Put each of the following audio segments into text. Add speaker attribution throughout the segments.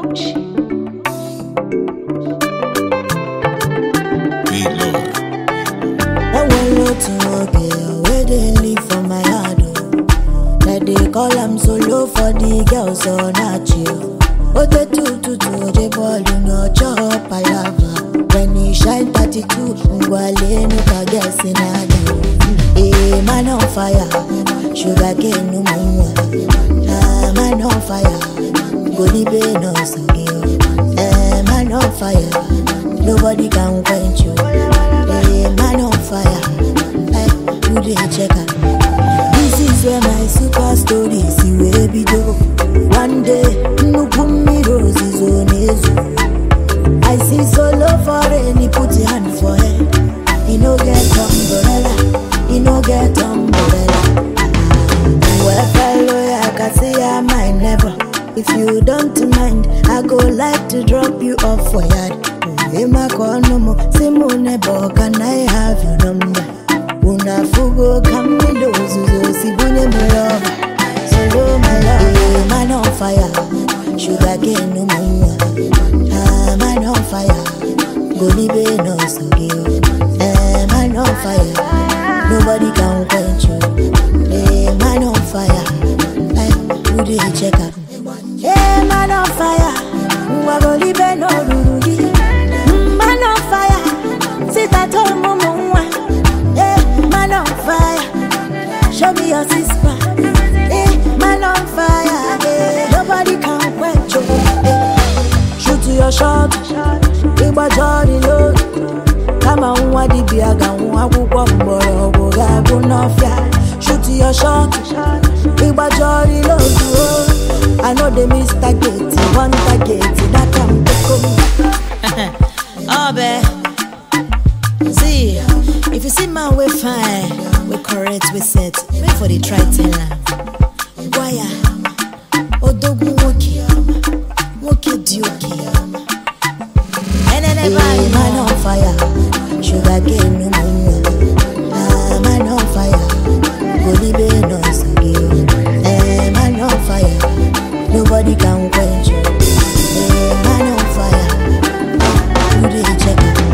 Speaker 1: Where they live for my heart, that they call them solo for the girls so not you. Oh, the two, they ball you know chop I love her. When he shine 32, Ngwale no ka guess in a man on fire, sugar cane no more. Man on fire, goody be no sangio. Man on fire, nobody can quench you. Man on fire. Check out. This is where my super story see where we go. One day, no put me roses on his. I see solo for any put your hand for head. He no get umbrella, he no get umbrella. Well, fellow, I can say I might never. If you don't mind, I go like to drop you off for yard. In my corner, Simone, can I have your number? Una fugo camino, si bunye my love, solo my love. Man on fire, sugar cane no more. Man on fire, golibe no sogio. Man on fire, nobody can quench you. Man on fire, who do you check out? Man on fire, golibe no rudi. Man on fire, sit at home. Man on fire, show me your sister. Man on fire, nobody can quench you. Shoot to your shot, Iba Johnny load. Come on, what the biaga, shoot to your shot, Iba Johnny load. I know they miss target, one target, that time to come. Oh, babe, see. If you see my way fine, we correct, we set. Wait for the try teller. Wire, Odogu woki, woki dioki. And then man on fire, sugar cane no more. Man on fire, golibe no sangio. Man on fire, nobody can quench you. Man on fire, who did check it?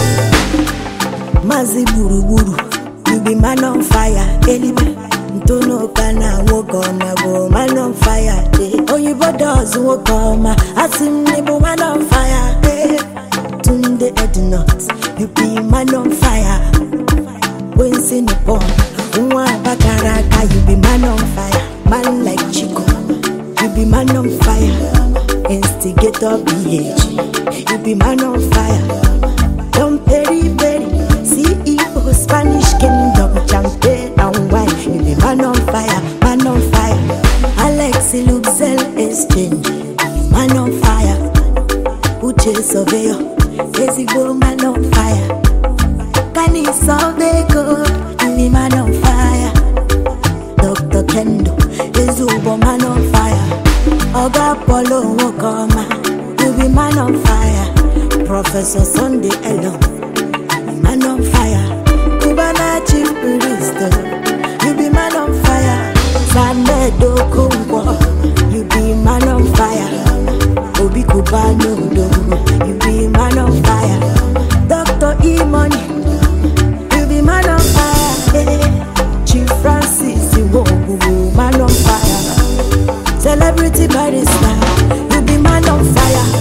Speaker 1: Mazi buru buru, you be man on fire. Elibe, Ntono kana wokoma go man on fire. Oyibo does wokoma, asim nebo man on fire. Tunde Ednot, you be man on fire. When sin upon, Unwa Bakaraka, you be man on fire. Man like Chico, you be man on fire. Instigator BH, you be man on fire. Don't peri CEO, Spanish Kingdom, champagne and wine. You be man on fire, man on fire. Alexi Luxel exchange, man on fire. Uche Surveyor, Ezibo man on fire. Kani Solvego, you be man on fire. Dr. Kendo, Ezubo man on fire. Oga Polo Wokoma, you be man on fire. Professor Sunday Elo, man on fire. Kubana Chief Priest, you be man on fire. Sanedo Kumbo, you be man on fire. Obi Kubano, you be man on fire. Dr. E-Money, you be man on fire. Chief Francis, you man on fire. Celebrity barrister, you be man on fire.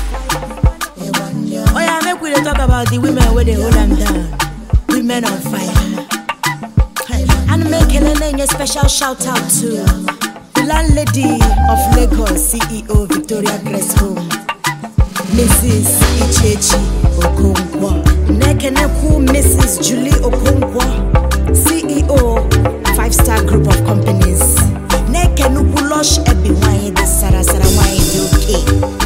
Speaker 1: Oh yeah, make we talk about the women where they hold them down. Women on fire. And making a special shout out to the landlady of Lagos, CEO Victoria Grace Home, Mrs. Ichechi Okonkwo. Nekeneku Mrs. Julie Okonkwo, CEO 5-star group of companies. Nekenuku Lush Ebi Wine, the Sarasara Wine, UK.